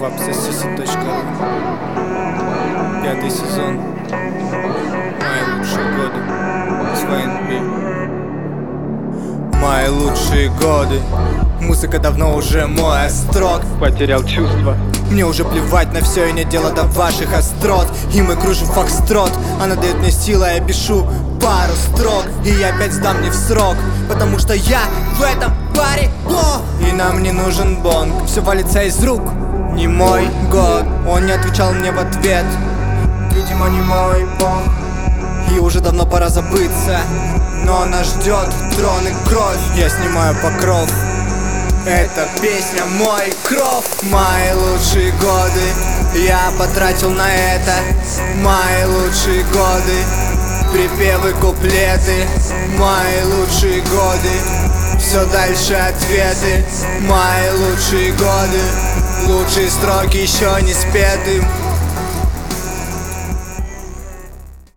wapsosisi.ru. 5-й сезон. Мои лучшие годы. Мои лучшие годы. Музыка давно уже мой острог. Потерял чувства. Мне уже плевать на все и нет дела до ваших острот. И мы кружим фокстрот. Она дает мне силу, я пишу пару строк. И я опять сдам не в срок, потому что я в этом паре блог. И нам не нужен бонг, все валится из рук. Не мой год, он не отвечал мне в ответ. Видимо, не мой бог. И уже давно пора забыться, но нас ждет трон и кровь. Я снимаю покров. Эта песня мой кров. Мои лучшие годы я потратил на это. Мои лучшие годы, припевы, куплеты. Мои лучшие годы, все дальше ответы. Мои лучшие годы, лучшие строки еще не спеты.